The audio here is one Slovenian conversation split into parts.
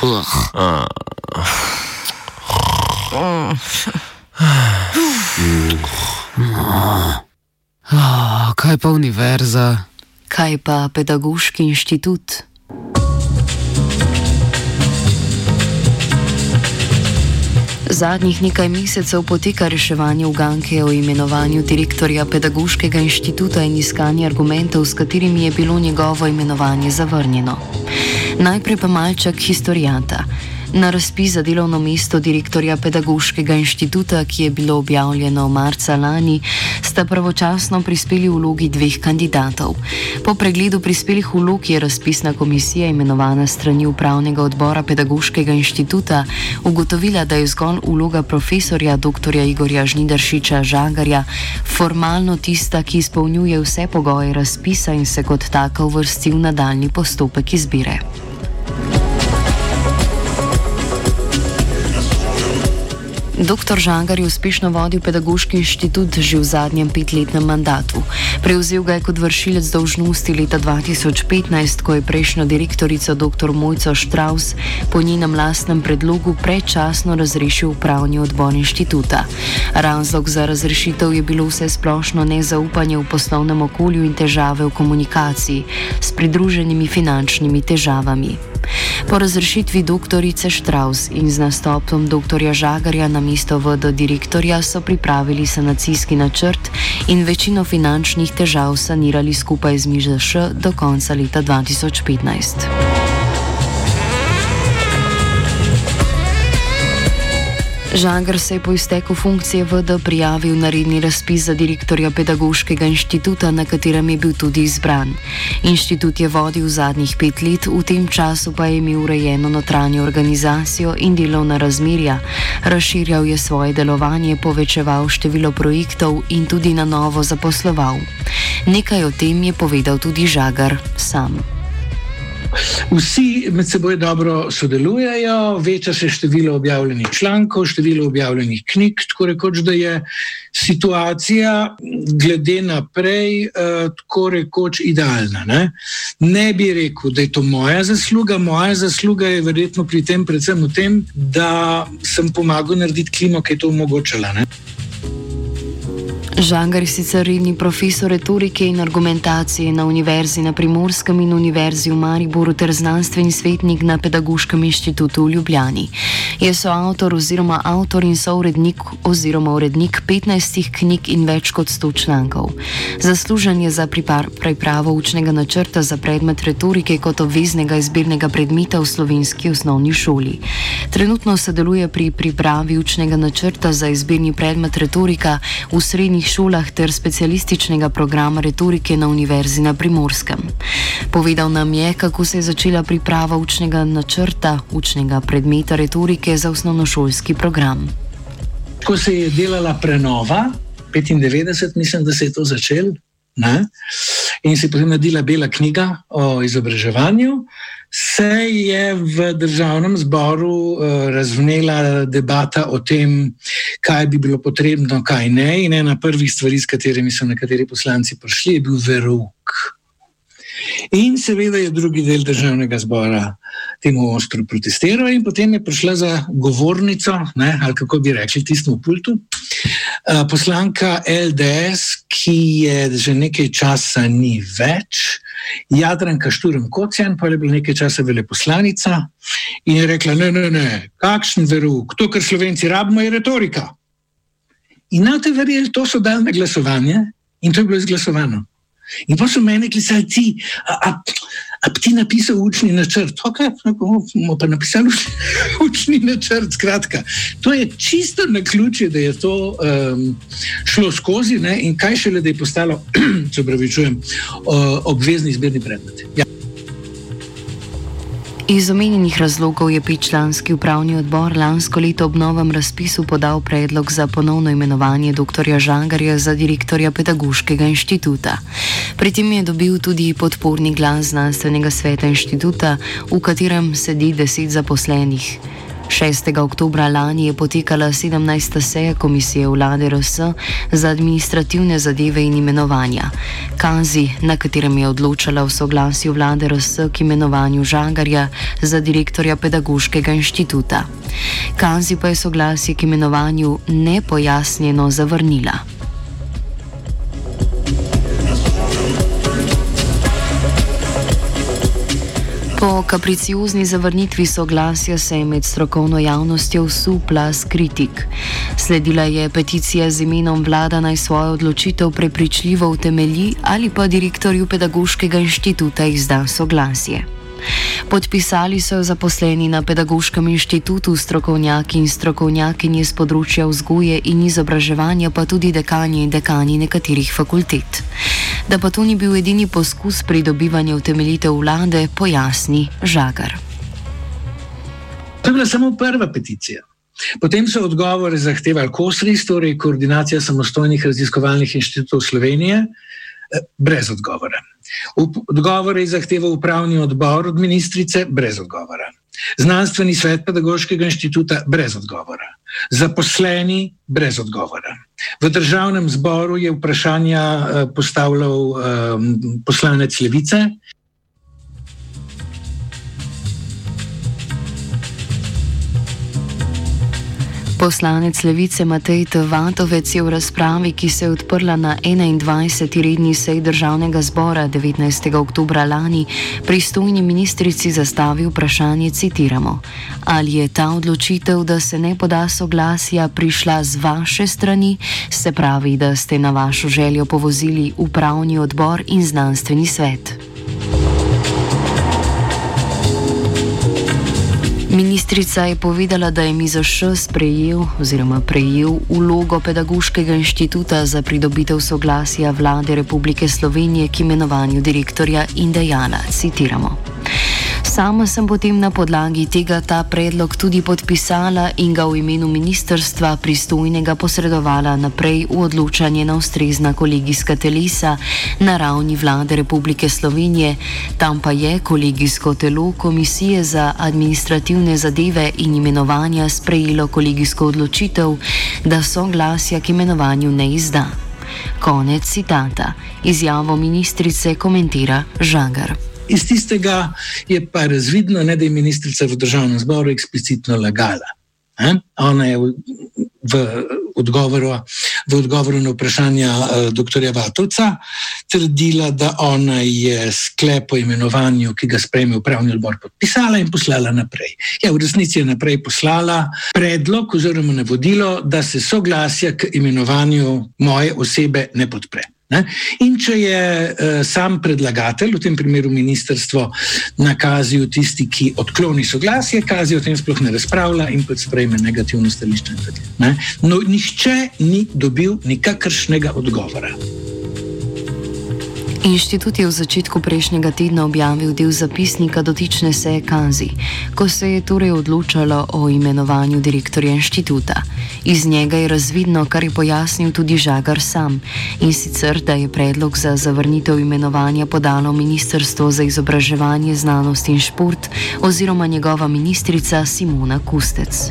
Kaj pa univerza? Kaj pa pedagoški inštitut? Zadnjih nekaj mesecev poteka reševanje uganke o imenovanju direktorja pedagoškega inštituta in iskanje argumentov, s katerimi je bilo njegovo imenovanje zavrnjeno. Najprej pa malček historiata. Na razpis za delovno mesto direktorja pedagoškega inštituta, ki je bilo objavljeno marca lani, sta pravočasno prispeli vlogi dveh kandidatov. Po pregledu prispelih vlog je razpisna komisija, imenovana strani upravnega odbora pedagoškega inštituta, ugotovila, da je zgolj vloga profesorja dr. Igorja Žnidaršiča Žagarja formalno tista, ki izpolnjuje vse pogoje razpisa in se kot taka uvrsti v nadaljnji postopek izbire. Dr. Žagar je uspešno vodil pedagoški inštitut že v zadnjem 5-letnem mandatu. Prevzel ga je kot vršilec dolžnosti leta 2015, ko je prejšnjo direktorico dr. Mojco Štravs po njenem lastnem predlogu predčasno razrešil upravni odbor inštituta. Razlog za razrešitev je bilo vsesplošno nezaupanje v poslovnem okolju in težave v komunikaciji s pridruženimi finančnimi težavami. Po razrešitvi doktorice Štravs in z nastopom dr. Žagarja na mesto VD direktorja so pripravili sanacijski načrt in večino finančnih težav sanirali skupaj z MIŽŠ do konca leta 2015. Žagar se je po izteku funkcije VD prijavil na redni razpis za direktorja pedagoškega inštituta, na katerem je bil tudi izbran. Inštitut je vodil zadnjih 5 let, v tem času pa je imel urejeno notranjo organizacijo in delovna razmerja, razširjal je svoje delovanje, povečeval število projektov in tudi na novo zaposloval. Nekaj o tem je povedal tudi Žagar sam. Vsi med seboj dobro sodelujejo, veča se število objavljenih člankov, število objavljenih knjig, tako rekoč, da je situacija glede naprej tako rekoč idealna. Ne bi rekel, da je to moja zasluga je verjetno pri tem predvsem v tem, da sem pomagal narediti klimo, ki je to omogočala. Žagar je sicer redni profesor retorike in argumentacije na Univerzi na Primorskem in Univerzi v Mariboru ter znanstveni svetnik na Pedagoškem inštitutu v Ljubljani. Je soavtor oziroma avtor in sourednik oziroma urednik 15 knjig in več kot 100 člankov. Zaslužen je za pripravo učnega načrta za predmet retorike kot obveznega izbirnega predmeta v slovenski osnovni šoli. Trenutno sodeluje pri pripravi učnega načrta za izbirni predmet retorika v srednjih šolah ter specialističnega programa retorike na Univerzi na Primorskem. Povedal nam je, kako se je začela priprava učnega načrta, učnega predmeta retorike za osnovnošolski program. Ko se je delala prenova, 95, mislim, da se je to začelo, in se je potem naredila bela knjiga o izobraževanju, se je v državnem zboru razvnela debata o tem, kaj bi bilo potrebno, kaj ne. In ena prvih stvari, s katerimi so nekateri poslanci prišli, je bil verouk. In seveda je drugi del državnega zbora temu ostro protestiral in potem je prišla za govornico, ali kako bi rekli tistemu pultu, poslanka LDS, ki je že nekaj časa ni več, Jadranka Šturm Kocjan, pa je bila nekaj časa veleposlanica in je rekla, ne, kakšen verouk, to, kar Slovenci rabimo, je retorika. In na te verjeli, to so dali na glasovanje in to je bilo izglasovano. In pa so meni klicali ti, a bi ti napisal učni načrt? Ok, bomo pa napisali učni načrt, skratka. To je čisto naključje, da je to šlo skozi, in kaj šele, da je postalo, se opravičujem, obvezni izbirni predmet. Ja. Iz omenjenih razlogov je 5-članski upravni odbor lansko leto ob novem razpisu podal predlog za ponovno imenovanje dr. Žagarja za direktorja pedagoškega inštituta. Pri tem je dobil tudi podporni glas znanstvenega sveta inštituta, v katerem sedi 10 zaposlenih. 6. oktobra lani je potekala 17. seja Komisije vlade RS za administrativne zadeve in imenovanja. Kazi, na katerem je odločala o soglasju vlade RS k imenovanju Žagarja za direktorja Pedagoškega inštituta. Kazi pa je soglasje k imenovanju nepojasnjeno zavrnila. Po kapriciozni zavrnitvi soglasja se je med strokovno javnostjo vsul plaz kritik. Sledila je peticija z imenom Vlada naj svojo odločitev prepričljivo utemelji ali pa direktorju Pedagoškega inštituta izda soglasje. Podpisali so jo zaposleni na Pedagoškem inštitutu, strokovnjaki in strokovnjakinje z področja vzgoje in izobraževanja, pa tudi dekani in dekani nekaterih fakultet. Da pa to ni bil edini poskus pridobivanja utemeljitev vlade, pojasni Žagar. To je bila samo prva peticija. Potem so odgovore zahtevali KOSRIS, torej Koordinacija samostojnih raziskovalnih inštitutov Slovenije, brez odgovora. Odgovore je zahteval upravni odbor od ministrice, brez odgovora. Znanstveni svet Pedagoškega inštituta, brez odgovora. Zaposleni, brez odgovora. V državnem zboru je vprašanja postavljal poslanec Levice. Poslanec Levice Matej T. Vatovec je v razpravi, ki se je odprla na 21. redni seji državnega zbora 19. oktobra lani, pristojni ministrici zastavil vprašanje, citiramo: ali je ta odločitev, da se ne poda soglasja, prišla z vaše strani, se pravi, da ste na vašo željo povozili upravni odbor in znanstveni svet? Ministrica je povedala, da je MIZŠ prejel vlogo Pedagoškega inštituta za pridobitev soglasja Vlade Republike Slovenije k imenovanju direktorja in dejala, citiramo: sama sem potem na podlagi tega ta predlog tudi podpisala in ga v imenu ministrstva pristojnega posredovala naprej v odločanje na ustrezna kolegijska telesa na ravni Vlade Republike Slovenije, tam pa je kolegijsko telo Komisije za administrativne zadeve in imenovanja sprejelo kolegijsko odločitev, da soglasja k imenovanju ne izda. Konec citata. Izjavo ministrice komentira Žagar. Iz tistega je pa razvidno, da je ministrica v državnem zboru eksplicitno lagala. Ona je v odgovoru na vprašanja dr. Vatovca trdila, da ona je sklep o imenovanju, ki ga sprejme upravni odbor, podpisala in poslala naprej. Ja, v resnici je naprej poslala predlog oziroma navodilo, da se soglasja k imenovanju moje osebe ne podpre. In če je sam predlagatelj, v tem primeru ministrstvo, na Kaziju tisti, ki odkloni soglasje, Kazij o tem sploh ne razpravlja in pač sprejme negativno stališče. No, nihče ni dobil nikakršnega odgovora. Inštitut je v začetku prejšnjega tedna objavil del zapisnika dotične seje Kazi, ko se je torej odločalo o imenovanju direktorja inštituta. Iz njega je razvidno, kar je pojasnil tudi Žagar sam, in sicer, da je predlog za zavrnitev imenovanja podalo Ministrstvo za izobraževanje, znanost in šport oziroma njegova ministrica Simona Kustec.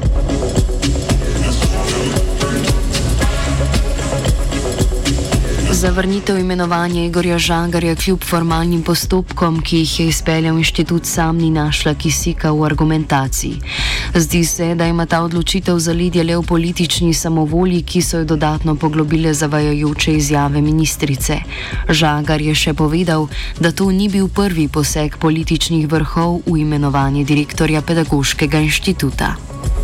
Zavrnitev imenovanja Igorja Žagarja kljub formalnim postopkom, ki jih je izpeljal inštitut, sam ni našla kisika v argumentaciji. Zdi se, da ima ta odločitev zaledje le v politični samovolji, ki so jo dodatno poglobile zavajajoče izjave ministrice. Žagar je še povedal, da to ni bil prvi poseg političnih vrhov v imenovanje direktorja Pedagoškega inštituta.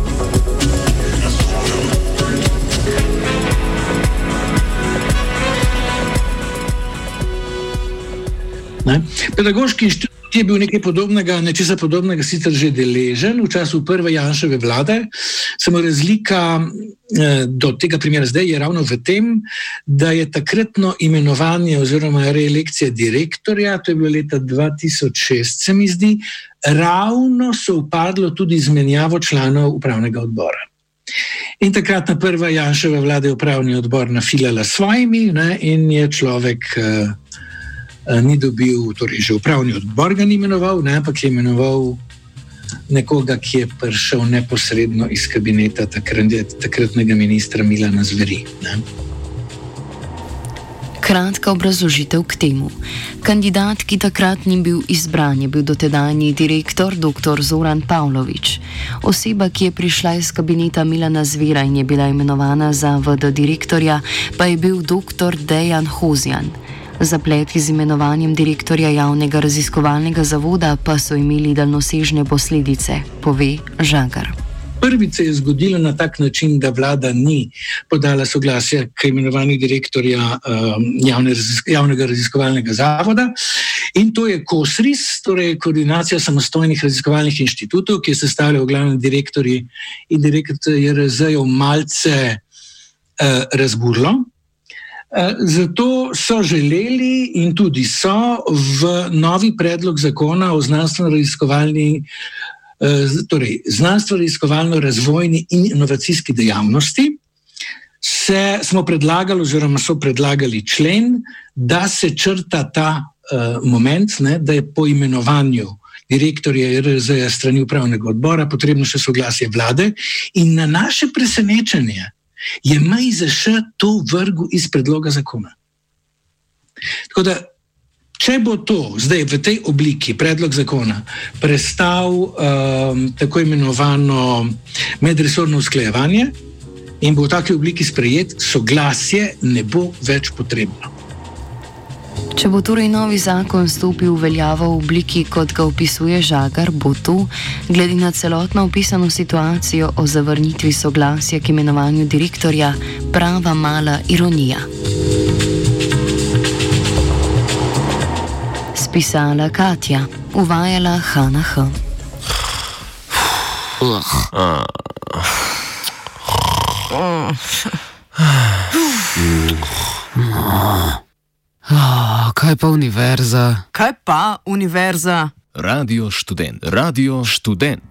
Pedagoški inštitut je bil nekaj podobnega, nečesa podobnega sicer že deležen v času prve Janševe vlade, samo razlika do tega primera zdaj je ravno v tem, da je takratno imenovanje oziroma reelekcija direktorja, to je bilo leta 2006, se mi zdi, ravno sovpadlo tudi z menjavo članov upravnega odbora. In takratna prva Janševa vlada je upravni odbor nafilala svojimi, in je človek ni dobil, torej že upravni odbor ga ni imenoval, ampak je imenoval nekoga, ki je prišel neposredno iz kabineta takratnega ministra Milana Zveri. Ne? Kratka obrazložitev k temu. Kandidat, ki takrat ni bil izbran, je bil dotedajni direktor dr. Zoran Pavlović. Oseba, ki je prišla iz kabineta Milana Zvera in je bila imenovana za VD direktorja, pa je bil dr. Dejan Hozjan. Zapleti z imenovanjem direktorja javnega raziskovalnega zavoda pa so imeli daljnosežne posledice, pove Žagar. Prvič se je zgodilo na tak način, da vlada ni podala soglasja k imenovanju direktorja javnega raziskovalnega zavoda, in to je KOSRIS, torej Koordinacija samostojnih raziskovalnih inštitutov, ki je sestavljal glavni direktorji in direktor JRZ-jev malce razburlo. Zato so želeli in tudi so v novi predlog zakona o znanstveno-raziskovalno-razvojni in inovacijski dejavnosti smo predlagali oziroma so predlagali člen, da se črta ta moment, ne, da je po imenovanju direktorja JRZ-ja strani upravnega odbora potrebno še soglasje vlade, in na naše presenečenje je MIZŠ to vrgel iz predloga zakona. Tako da, če bo to zdaj v tej obliki predlog zakona prestal tako imenovano medresorno usklajevanje in bo v taki obliki sprejet, soglasje ne bo več potrebno. Če bo torej novi zakon stopil v veljavo v obliki, kot ga opisuje Žagar, bo to, glede na celotno opisano situacijo o zavrnitvi soglasja k imenovanju direktorja, prava mala ironija. Spisala Katja, uvajala Hana H. Kaj pa univerza? Kaj pa univerza? Radio Študent.